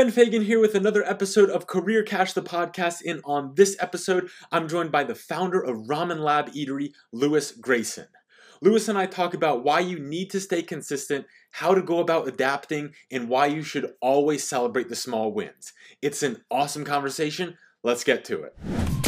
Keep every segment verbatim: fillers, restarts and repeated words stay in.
Ben Fagan here with another episode of Career Cash, the podcast. And on this episode, I'm joined by the founder of Ramen Lab Eatery, Lewis Grayson. Lewis and I talk about why you need to stay consistent, how to go about adapting, and why you should always celebrate the small wins. It's an awesome conversation. Let's get to it.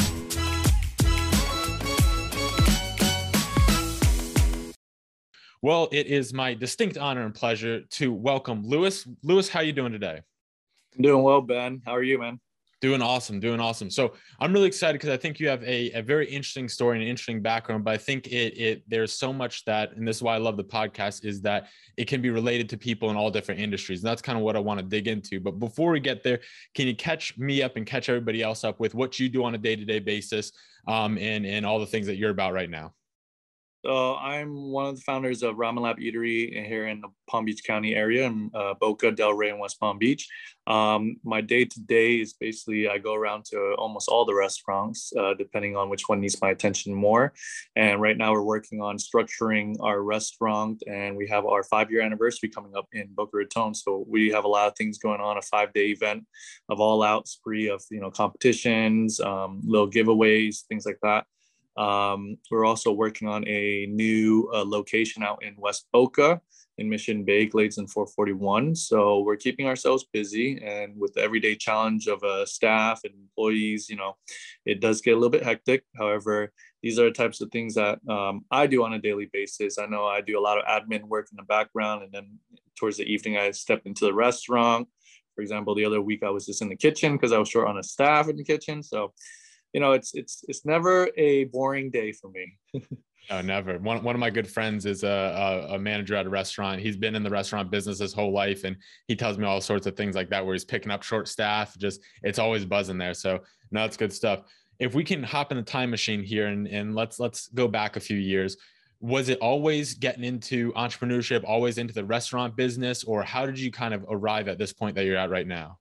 Well, it is my distinct honor and pleasure to welcome Lewis. Lewis, how are you doing today? I'm doing well, Ben. How are you, man? Doing awesome, doing awesome. So I'm really excited because I think you have a, a very interesting story and an interesting background, but I think it, it there's so much that, and this is why I love the podcast, is that it can be related to people in all different industries. And that's kind of what I want to dig into. But before we get there, can you catch me up and catch everybody else up with what you do on a day-to-day basis um, and, and all the things that you're about right now? So I'm one of the founders of Ramen Lab Eatery here in the Palm Beach County area in uh, Boca, Delray, and West Palm Beach. Um, my day-to-day is basically I go around to almost all the restaurants, uh, depending on which one needs my attention more. And right now we're working on structuring our restaurant, and we have our five-year anniversary coming up in Boca Raton. So we have a lot of things going on, a five-day event of all-out spree of, you know, competitions, um, little giveaways, things like that. Um, we're also working on a new uh, location out in West Boca in Mission Bay, Glades and four forty-one. So we're keeping ourselves busy, and with the everyday challenge of uh, staff and employees, you know, it does get a little bit hectic. However, these are the types of things that um, I do on a daily basis. I know I do a lot of admin work in the background, and then towards the evening, I step into the restaurant. For example, the other week I was just in the kitchen because I was short on a staff in the kitchen. So you know, it's it's it's never a boring day for me. No, never. One one of my good friends is a, a a manager at a restaurant. He's been in the restaurant business his whole life, and he tells me all sorts of things like that, where he's picking up short staff. Just it's always buzzing there. So no, that's good stuff. If we can hop in the time machine here and and let's let's go back a few years. Was it always getting into entrepreneurship, always into the restaurant business, or how did you kind of arrive at this point that you're at right now?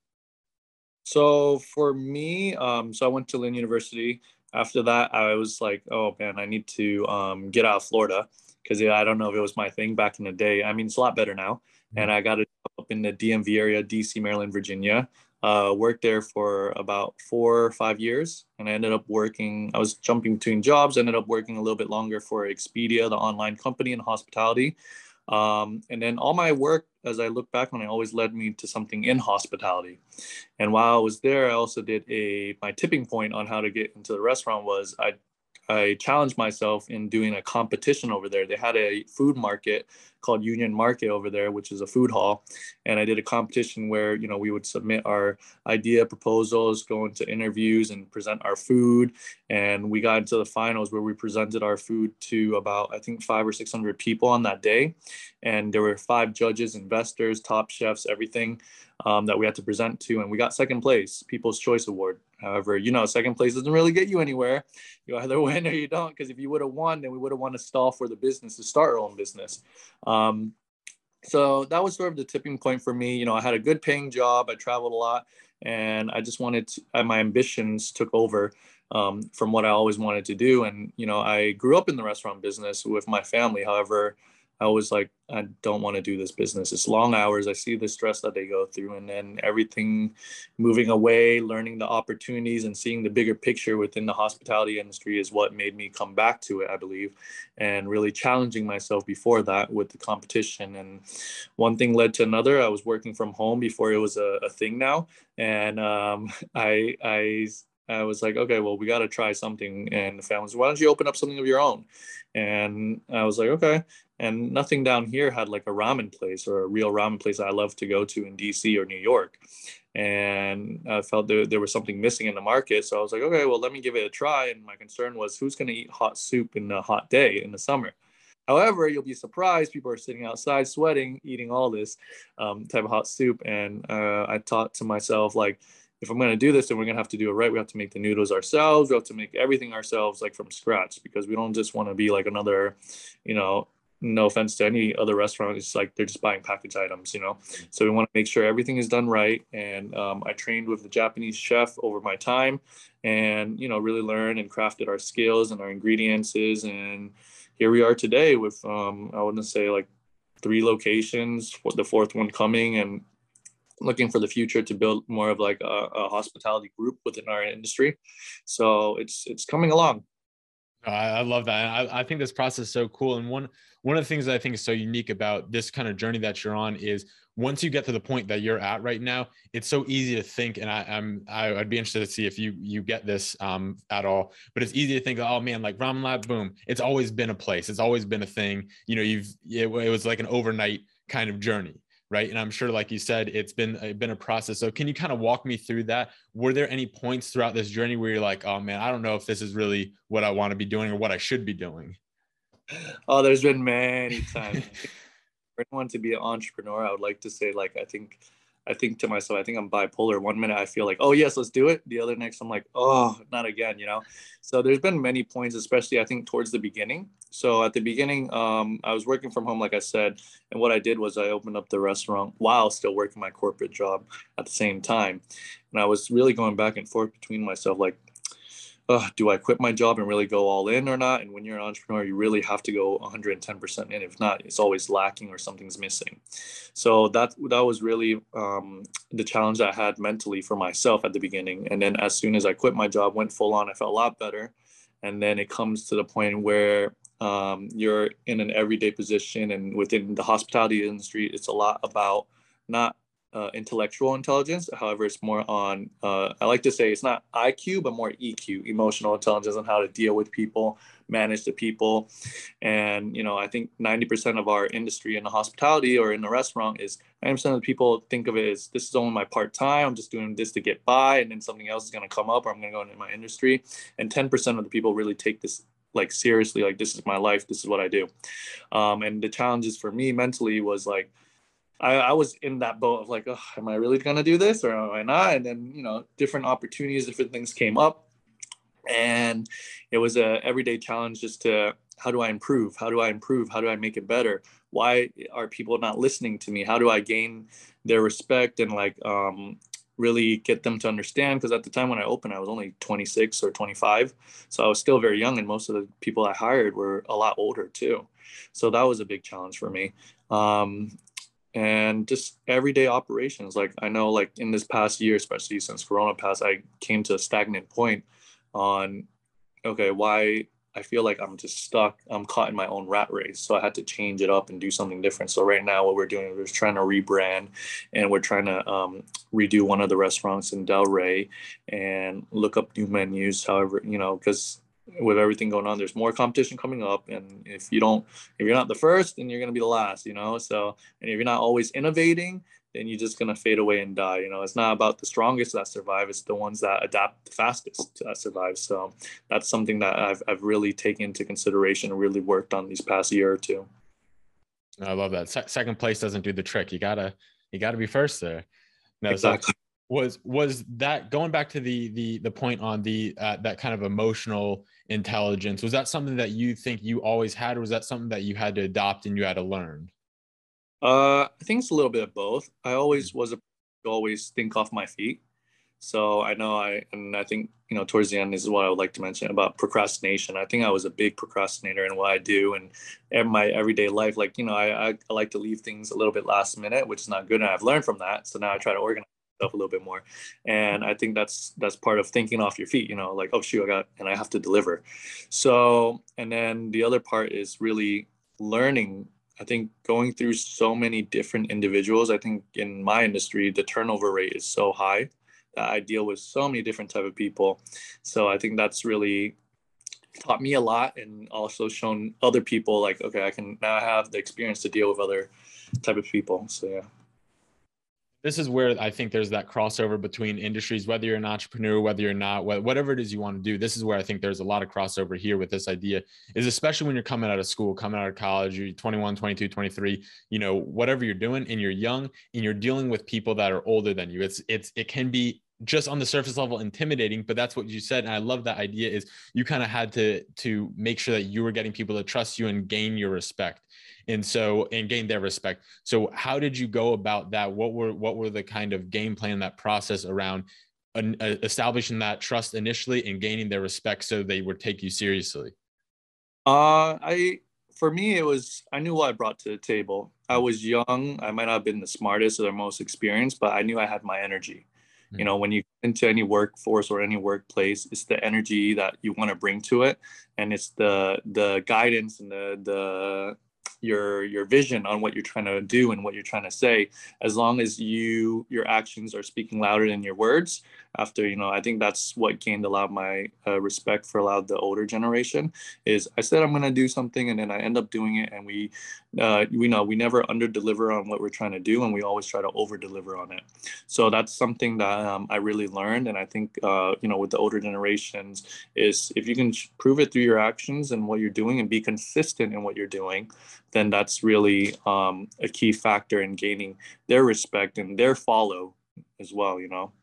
So for me, um, so I went to Lynn University. After that, I was like, oh man, I need to um, get out of Florida because yeah, I don't know if it was my thing back in the day. I mean, it's a lot better now. Mm-hmm. And I got it up in the D M V area, D C, Maryland, Virginia. Uh, worked there for about four or five years. And I ended up working, I was jumping between jobs, ended up working a little bit longer for Expedia, the online company in hospitality. Um, and then all my work, as I look back on it, always led me to something in hospitality. And while I was there, I also did a, my tipping point on how to get into the restaurant was I I challenged myself in doing a competition over there. They had a food market called Union Market over there, which is a food hall. And I did a competition where, you know, we would submit our idea proposals, go into interviews and present our food. And we got into the finals where we presented our food to about, I think, five or six hundred people on that day. And there were five judges, investors, top chefs, everything um, that we had to present to. And we got second place, People's Choice Award. However, you know, second place doesn't really get you anywhere. You either win or you don't, because if you would have won, then we would have won a stall for the business to start our own business. Um, so that was sort of the tipping point for me. You know, I had a good paying job. I traveled a lot, and I just wanted to, uh, my ambitions took over um, from what I always wanted to do. And, you know, I grew up in the restaurant business with my family. However, I was like, I don't want to do this business. It's long hours. I see the stress that they go through, and then everything moving away, learning the opportunities and seeing the bigger picture within the hospitality industry is what made me come back to it, I believe, and really challenging myself before that with the competition. And one thing led to another. I was working from home before it was a, a thing now. And um, I, I, I was like, okay, well, we got to try something. And the family was, why don't you open up something of your own? And I was like, okay. And nothing down here had like a ramen place or a real ramen place I love to go to in D C or New York. And I felt there, there was something missing in the market. So I was like, okay, well, let me give it a try. And my concern was, who's going to eat hot soup in a hot day in the summer? However, you'll be surprised. People are sitting outside sweating, eating all this um, type of hot soup. And uh, I thought to myself, like, if I'm going to do this, then we're going to have to do it right. We have to make the noodles ourselves. We have to make everything ourselves, like from scratch, because we don't just want to be like another, you know, no offense to any other restaurant, it's like they're just buying packaged items, you know. So we want to make sure everything is done right. And um, I trained with the Japanese chef over my time, and you know, really learned and crafted our skills and our ingredients. And here we are today with um, I wouldn't say like three locations, the fourth one coming, and looking for the future to build more of like a, a hospitality group within our industry. So it's it's coming along. I, I love that. I, I think this process is so cool. And one one of the things that I think is so unique about this kind of journey that you're on is once you get to the point that you're at right now, it's so easy to think. And I, I'm I, I'd be interested to see if you you get this um, at all. But it's easy to think, oh man, like Ramen Lab, boom, it's always been a place. It's always been a thing. You know, you've it, it was like an overnight kind of journey. Right. And I'm sure, like you said, it's been it's been a process. So can you kind of walk me through that? Were there any points throughout this journey where you're like, oh man, I don't know if this is really what I want to be doing or what I should be doing? Oh, there's been many times. For anyone to be an entrepreneur, I would like to say, like, I think I think to myself, I think I'm bipolar. One minute I feel like, oh yes, let's do it. The other next I'm like, oh, not again, you know. So there's been many points, especially I think towards the beginning. So at the beginning, um, I was working from home, like I said, and what I did was I opened up the restaurant while still working my corporate job at the same time. And I was really going back and forth between myself, like, uh, do I quit my job and really go all in or not? And when you're an entrepreneur, you really have to go one hundred ten percent in. If not, it's always lacking or something's missing. So that that was really um, the challenge I had mentally for myself at the beginning. And then as soon as I quit my job, went full on, I felt a lot better. And then it comes to the point where um, you're in an everyday position, and within the hospitality industry, it's a lot about not uh, intellectual intelligence. However, it's more on, uh, I like to say it's not I Q, but more E Q, emotional intelligence, on how to deal with people, manage the people. And, you know, I think ninety percent of our industry in the hospitality or in the restaurant is ninety percent of the people think of it as, this is only my part-time. I'm just doing this to get by. And then something else is going to come up, or I'm going to go into my industry. And ten percent of the people really take this like seriously, like, this is my life. This is what I do. Um, and the challenges for me mentally was like, I, I was in that boat of like, oh, am I really going to do this or am I not? And then, you know, different opportunities, different things came up. And it was a everyday challenge just to, how do I improve? How do I improve? How do I make it better? Why are people not listening to me? How do I gain their respect and like um, really get them to understand? Because at the time when I opened, I was only twenty-six or twenty-five. So I was still very young. And most of the people I hired were a lot older too. So that was a big challenge for me. Um, and just everyday operations. Like I know like in this past year, especially since Corona passed, I came to a stagnant point on, okay, why I feel like I'm just stuck. I'm caught in my own rat race. So I had to change it up and do something different. So right now what we're doing is we're trying to rebrand, and we're trying to um, redo one of the restaurants in Delray and look up new menus. However, you know, because with everything going on, there's more competition coming up. And if you don't, if you're not the first, then you're going to be the last, you know? So, and if you're not always innovating, then you're just going to fade away and die. You know, it's not about the strongest that survive. It's the ones that adapt the fastest that survive. So that's something that I've, I've really taken into consideration and really worked on these past year or two. I love that. Se- second place doesn't do the trick. You gotta, you gotta be first there. No, exactly. So was, was that going back to the, the, the point on the, uh, that kind of emotional intelligence, was that something that you think you always had, or was that something that you had to adopt and you had to learn? Uh, I think it's a little bit of both. I always was a, always think off my feet. So I know I, and I think, you know, towards the end, this is what I would like to mention about procrastination. I think I was a big procrastinator in what I do and in my everyday life. Like, you know, I, I, I like to leave things a little bit last minute, which is not good. And I've learned from that. So now I try to organize myself a little bit more. And I think that's, that's part of thinking off your feet, you know, like, oh shoot, I got, and I have to deliver. So, and then the other part is really learning. I think going through so many different individuals, I think in my industry, the turnover rate is so high that I deal with so many different type of people. So I think that's really taught me a lot, and also shown other people like, okay, I can now have the experience to deal with other type of people. So yeah. This is where I think there's that crossover between industries, whether you're an entrepreneur, whether you're not, whatever it is you want to do. This is where I think there's a lot of crossover here with this idea, is especially when you're coming out of school, coming out of college, you're twenty-one, twenty-two, twenty-three, you know, whatever you're doing, and you're young and you're dealing with people that are older than you. It's, it's, it can be just on the surface level intimidating, but that's what you said. And I love that idea, is you kind of had to, to make sure that you were getting people to trust you and gain your respect. And so, and gain their respect. So how did you go about that? What were, what were the kind of game plan, that process around uh, establishing that trust initially and gaining their respect so they would take you seriously? Uh, I, for me, it was, I knew what I brought to the table. I was young. I might not have been the smartest or the most experienced, but I knew I had my energy. You know, when you get into any workforce or any workplace, it's the energy that you want to bring to it. And it's the the guidance and the the your your vision on what you're trying to do and what you're trying to say. As long as you your actions are speaking louder than your words, after, you know, I think that's what gained a lot of my uh, respect for a lot of the older generation. Is I said I'm going to do something and then I end up doing it, and we uh, we know we never under deliver on what we're trying to do, and we always try to over deliver on it. So that's something that um, I really learned. And I think uh, you know, with the older generations, is if you can prove it through your actions and what you're doing and be consistent in what you're doing, then that's really um, a key factor in gaining their respect and their follow as well, you know.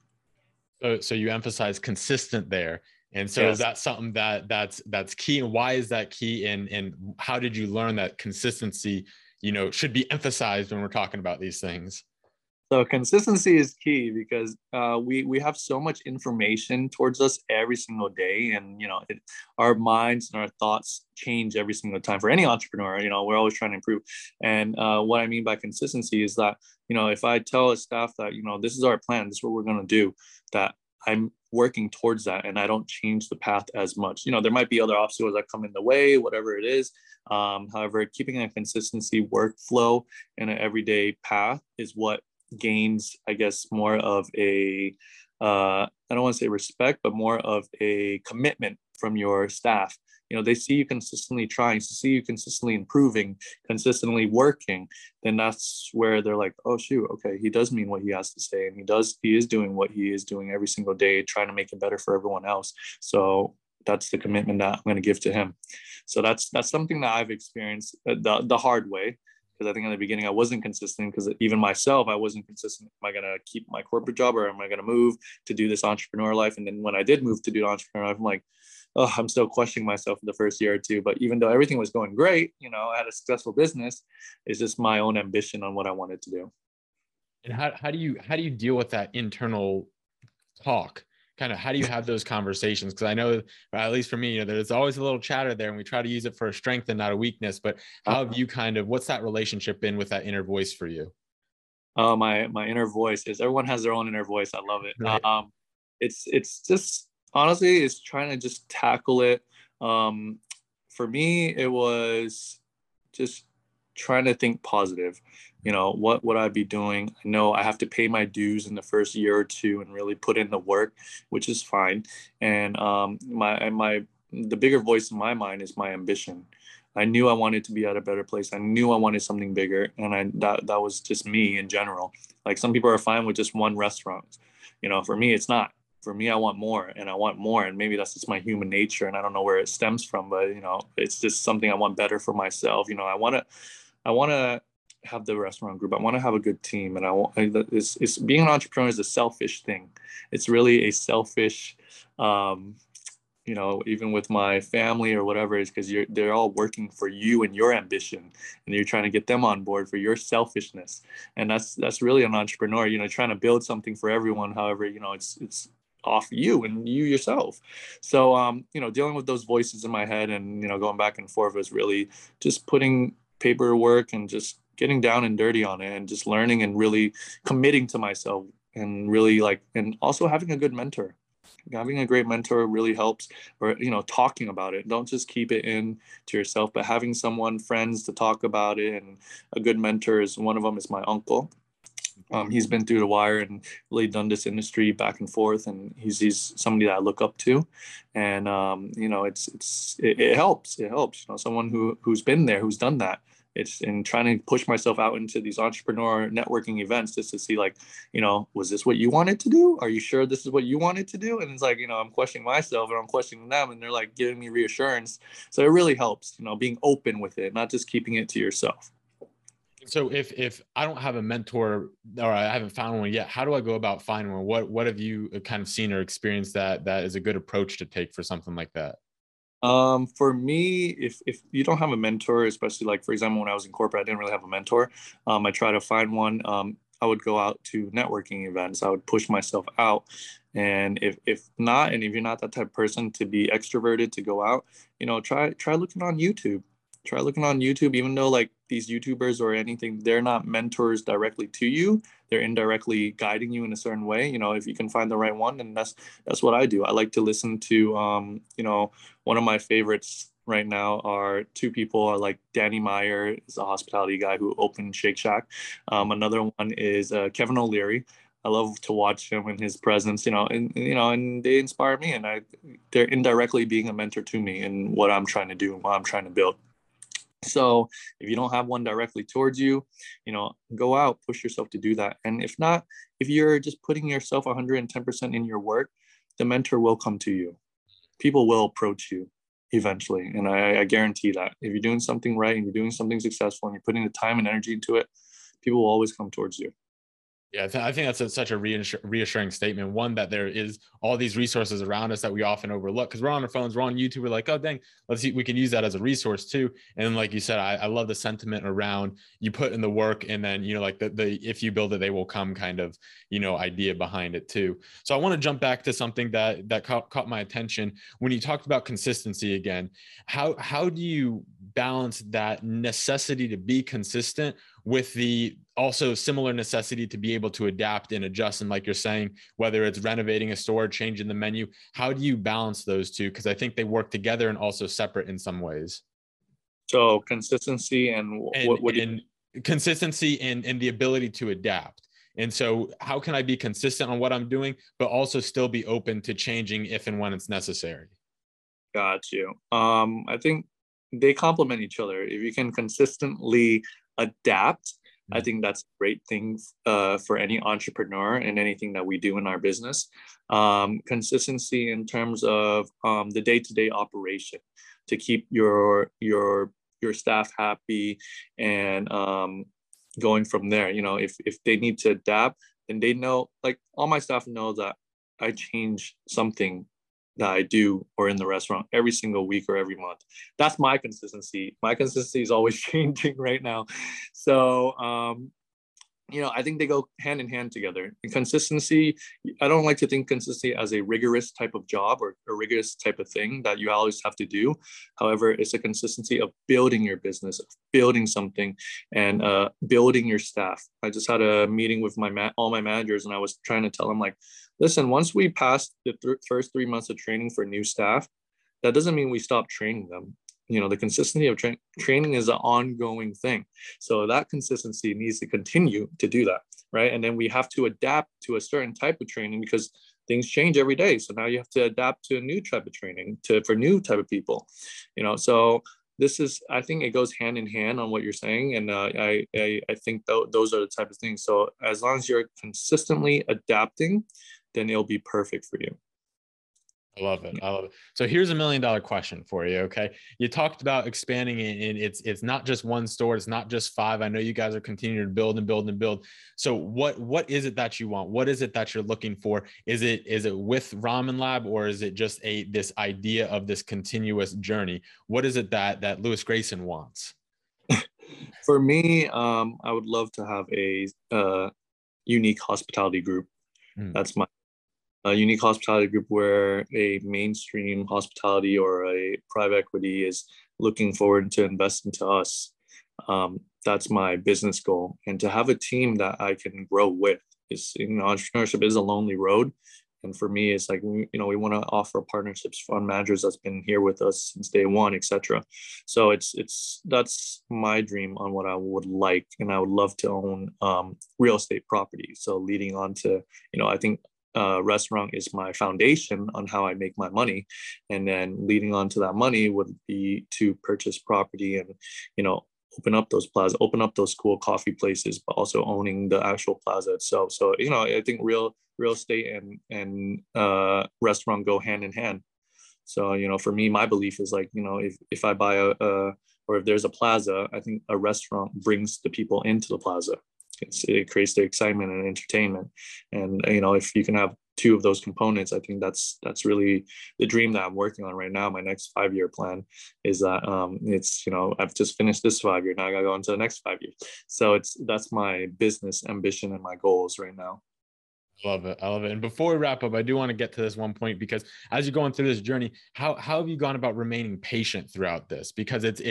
So, so you emphasize consistent there. And so Yes. is that something that that's, that's key? And why is that key? And, and how did you learn that consistency, you know, should be emphasized when we're talking about these things? So consistency is key because uh, we we have so much information towards us every single day, and you know, it, our minds and our thoughts change every single time. For any entrepreneur, you know, we're always trying to improve. And uh, what I mean by consistency is that, you know, if I tell a staff that, you know, this is our plan, this is what we're going to do, that I'm working towards that and I don't change the path as much. You know, there might be other obstacles that come in the way, whatever it is. Um, however, keeping a consistency workflow in an everyday path is what gains, I guess, more of a, uh, I don't want to say respect, but more of a commitment from your staff. You know, they see you consistently trying, to see you consistently improving, consistently working, then that's where they're like, oh shoot, okay, he does mean what he has to say, and he does, he is doing what he is doing every single day, trying to make it better for everyone else. So that's the commitment that I'm going to give to him. So that's that's something that I've experienced the the hard way. Because I think in the beginning I wasn't consistent, because even myself, I wasn't consistent. Am I going to keep my corporate job, or am I going to move to do this entrepreneur life? And then when I did move to do entrepreneur life, I'm like, oh, I'm still questioning myself for the first year or two. But even though everything was going great, you know, I had a successful business, it's just my own ambition on what I wanted to do. And how, how do you, how do you deal with that internal talk? Kind of, how do you have those conversations? Because I know, at least for me, you know, there's always a little chatter there, and we try to use it for a strength and not a weakness. But how have you kind of, what's that relationship been with that inner voice for you? Uh, my my inner voice is, everyone has their own inner voice. I love it. Right. Um, it's it's just, honestly, it's trying to just tackle it. Um, for me, it was just trying to think positive. You know, what would I be doing? I know I have to pay my dues in the first year or two and really put in the work, which is fine. And um, my and my the bigger voice in my mind is my ambition. I knew I wanted to be at a better place. I knew I wanted something bigger, and I that that was just me in general. Like, some people are fine with just one restaurant. You know, for me, it's not. For me, I want more, and I want more, and maybe that's just my human nature, and I don't know where it stems from, but you know, it's just something I want better for myself. You know, I want to, I want to have the restaurant group. I want to have a good team, and I want. It's, it's being an entrepreneur is a selfish thing. It's really a selfish. Um, you know, even with my family or whatever, is because you're they're all working for you and your ambition, and you're trying to get them on board for your selfishness. And that's that's really an entrepreneur, you know, trying to build something for everyone. However, you know, it's it's off you and you yourself. So um, you know, dealing with those voices in my head and, you know, going back and forth was really just putting paperwork and just getting down and dirty on it, and just learning and really committing to myself, and really like, and also having a good mentor. Having a great mentor really helps. Or, you know, talking about it, don't just keep it in to yourself, but having someone, friends, to talk about it. And a good mentor is, one of them is my uncle. Um, he's been through the wire and really done this industry back and forth, and he's he's somebody that I look up to. And um, you know, it's it's it, it helps it helps you know, someone who who's been there, who's done that. It's in trying to push myself out into these entrepreneur networking events, just to see, like, you know, was this what you wanted to do? Are you sure this is what you wanted to do? And it's like, you know, I'm questioning myself and I'm questioning them, and they're like giving me reassurance. So it really helps, you know, being open with it, not just keeping it to yourself. So if if I don't have a mentor, or I haven't found one yet, how do I go about finding one? What what have you kind of seen or experienced that that is a good approach to take for something like that? Um, for me, if if you don't have a mentor, especially like, for example, when I was in corporate, I didn't really have a mentor. Um, I try to find one. Um, I would go out to networking events. I would push myself out. And if if not, and if you're not that type of person to be extroverted to go out, you know, try try looking on YouTube. try looking on YouTube, even though like these YouTubers or anything, they're not mentors directly to you. They're indirectly guiding you in a certain way. You know, if you can find the right one, and that's that's what I do. I like to listen to um, you know, one of my favorites right now are two people are like Danny Meyer is a hospitality guy who opened Shake Shack. Um, another one is uh, Kevin O'Leary. I love to watch him and his presence, you know, and you know, and they inspire me, and I, they're indirectly being a mentor to me in what I'm trying to do and what I'm trying to build. So if you don't have one directly towards you, you know, go out, push yourself to do that. And if not, if you're just putting yourself one hundred ten percent in your work, the mentor will come to you. People will approach you eventually. And I, I guarantee that if you're doing something right and you're doing something successful and you're putting the time and energy into it, people will always come towards you. Yeah, I, th- I think that's a, such a reassur- reassuring statement. One, that there is all these resources around us that we often overlook because we're on our phones, we're on YouTube. We're like, oh, dang, let's see, we can use that as a resource too. And like you said, I, I love the sentiment around you put in the work and then, you know, like the, the, if you build it, they will come kind of, you know, idea behind it too. So I want to jump back to something that, that caught, caught my attention when you talked about consistency again. How, how do you balance that necessity to be consistent with the also similar necessity to be able to adapt and adjust? And like you're saying, whether it's renovating a store, changing the menu, how do you balance those two? Because I think they work together and also separate in some ways. So consistency and And, what, what and you- consistency and, and the ability to adapt. And so how can I be consistent on what I'm doing, but also still be open to changing if and when it's necessary? Got you. Um, I think they complement each other. If you can consistently adapt, I think that's a great thing uh, for any entrepreneur and anything that we do in our business. Um, consistency in terms of um, the day-to-day operation to keep your your your staff happy and um, going from there. You know, if if they need to adapt, then they know. Like all my staff know that I change something that I do or in the restaurant every single week or every month. That's my consistency. My consistency is always changing right now. So, um, you know, I think they go hand in hand together. And consistency, I don't like to think consistency as a rigorous type of job or a rigorous type of thing that you always have to do. However, it's a consistency of building your business, of building something, and uh, building your staff. I just had a meeting with my ma- all my managers, and I was trying to tell them like, listen, once we pass the th- first three months of training for new staff, that doesn't mean we stop training them. You know, the consistency of tra- training is an ongoing thing. So that consistency needs to continue to do that, right? And then we have to adapt to a certain type of training because things change every day. So now you have to adapt to a new type of training to for new type of people, you know. So this is, I think it goes hand in hand on what you're saying, and uh, I, I I think th- those are the type of things. So as long as you're consistently adapting, then it'll be perfect for you. I love it. I love it. So here's a million dollar question for you. Okay. You talked about expanding and it's, it's not just one store. It's not just five. I know you guys are continuing to build and build and build. So what, what is it that you want? What is it that you're looking for? Is it, is it with Ramen Lab, or is it just a, this idea of this continuous journey? What is it that, that Lewis Grayson wants? For me, um, I would love to have a uh, unique hospitality group. Mm. That's my a unique hospitality group where a mainstream hospitality or a private equity is looking forward to invest into us. Um, that's my business goal. And to have a team that I can grow with is, you know, entrepreneurship is a lonely road. And for me, it's like, you know, we want to offer partnerships, fund managers that's been here with us since day one, et cetera. So it's, it's, that's my dream on what I would like. And I would love to own um, real estate property. So leading on to, you know, I think uh, restaurant is my foundation on how I make my money. And then leading on to that money would be to purchase property and, you know, open up those plazas, open up those cool coffee places, but also owning the actual plaza itself. So, you know, I think real real estate and, and uh, restaurant go hand in hand. So, you know, for me, my belief is like, you know, if, if I buy a, a or if there's a plaza, I think a restaurant brings the people into the plaza. It's, it creates the excitement and entertainment. And, you know, if you can have two of those components, I think that's that's really the dream that I'm working on right now. My next five year plan is that um, it's, you know, I've just finished this five year. Now I got to go into the next five years. So it's that's my business ambition and my goals right now. I love it. I love it. And before we wrap up, I do want to get to this one point, because as you're going through this journey, how, how have you gone about remaining patient throughout this? Because it's, it's,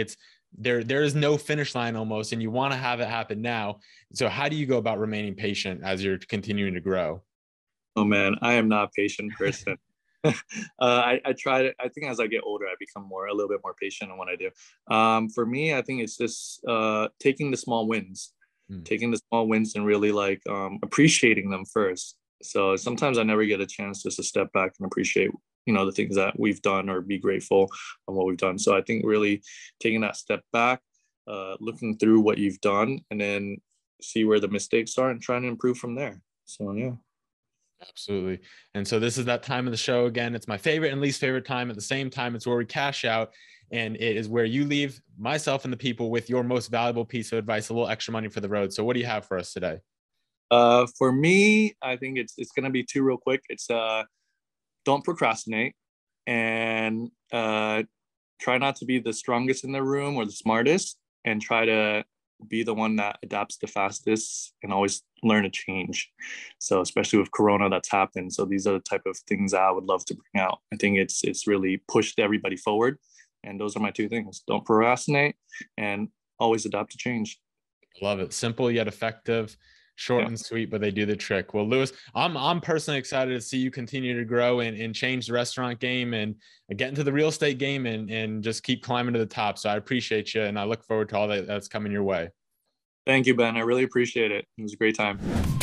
there there is no finish line almost, and you want to have it happen now. So how do you go about remaining patient as you're continuing to grow? Oh man, I am not a patient person. uh, I, I try to, I think as I get older, I become more, a little bit more patient in what I do. Um, for me, I think it's just uh, taking the small wins, mm. taking the small wins and really like um, appreciating them first. So sometimes I never get a chance just to step back and appreciate, you know, the things that we've done or be grateful on what we've done. So I think really taking that step back, uh, looking through what you've done, and then see where the mistakes are and trying to improve from there. So, yeah. Absolutely. And so this is that time of the show again. It's my favorite and least favorite time at the same time. It's where we cash out, and it is where you leave myself and the people with your most valuable piece of advice, a little extra money for the road. So what do you have for us today? Uh, for me, I think it's it's gonna be two real quick. It's uh, don't procrastinate, and uh, try not to be the strongest in the room or the smartest, and try to be the one that adapts the fastest and always learn to change. So especially with Corona that's happened. So these are the type of things that I would love to bring out. I think it's it's really pushed everybody forward. And those are my two things. Don't procrastinate and always adapt to change. Love it. Simple yet effective, short yeah. and sweet, but they do the trick. Well, Lewis, I'm I'm personally excited to see you continue to grow and, and change the restaurant game and get into the real estate game and, and just keep climbing to the top. So I appreciate you, and I look forward to all that that's coming your way. Thank you, Ben. I really appreciate it. It was a great time.